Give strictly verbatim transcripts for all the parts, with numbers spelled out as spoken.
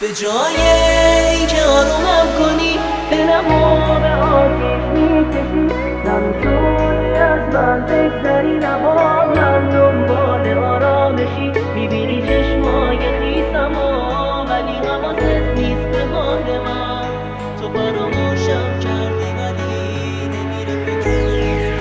به جای اینکه آرومم کنی دلمو به آتیش میکشی، نمیتونی از من بگذری، نبا من دنبال آرامشی. میبینی چشمای خیسمو ولی حواست نیست به حال من. تو فراموشم کردی ولی نمیره فکر.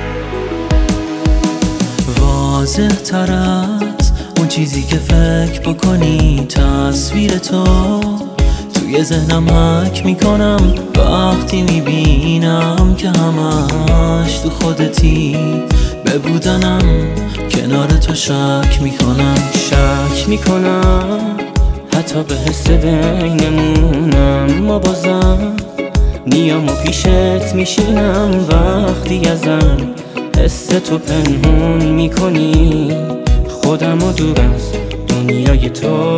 واضح تر از اون چیزی که فکر بکنی تصویر تو توی ذهنم حک میکنم وقتی میبینم که همش تو خودتی. به بودنم کنار تو شک میکنم شک میکنم حتی به حس بینمونم، ما بازم میام و پیشت میشینم وقتی ازم حس تو پنهون میکنی. خودم و دور از دنیای تو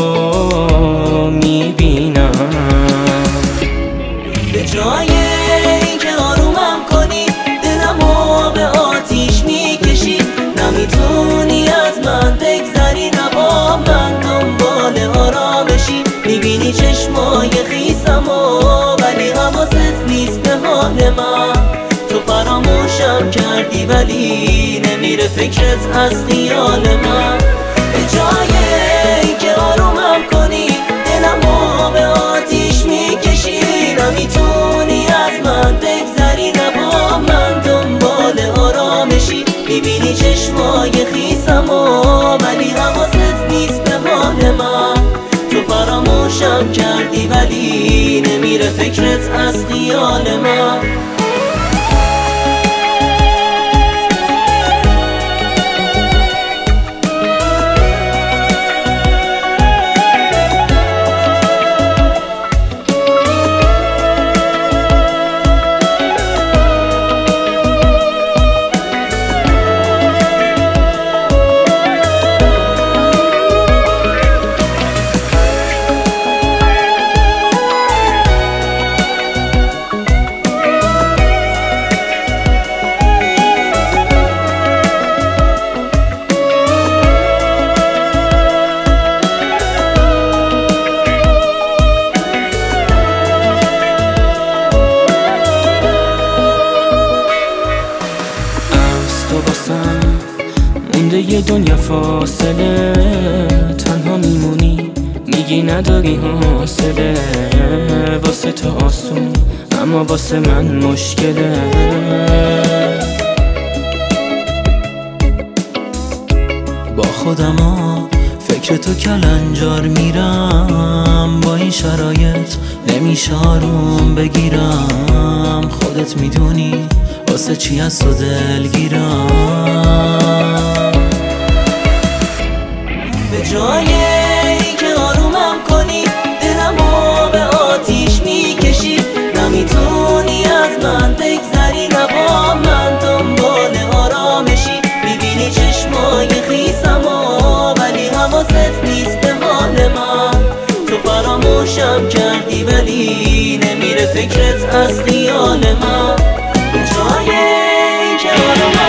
میبینم. به جای اینکه آرومم کنی دلمو به آتیش میکشی، نمیتونی از من بگذری، نبا من دنبال آرامشی. میبینی چشمای خیسمو ولی حواست نیست به حال من. تو فراموشم کردی ولی نمیره فکرت از خیال من. به جای اینکه آرومم کنی دلمو به آتیش میکشی، نمیتونی از من بگذری، نبا من دنبال آرامشی. میبینی چشمای خیسمو ولی حواست نیست به حال من. تو فراموشم کردی ولی نمیره فکرت از خیال من. مونده یه دنیا فاصله، تنها میمونی میگی نداری حوصله. واسه تو آسون اما واسه من مشکله. با خودم ها فکر تو کلنجار میرم، با این شرایط نمیشه آروم بگیرم. خودت میدونی واسه چی از تو دلگیرم. به جای اینکه آرومم کنی دلمو به آتیش میکشی، نمیتونی از من بگذری، نبا من دنبال آرامشی. میبینی چشمای خیسمو ولی حواست نیست به حال من. تو فراموشم کردی ولی نمیره فکرت از خیال من. به جای اینکه آرومم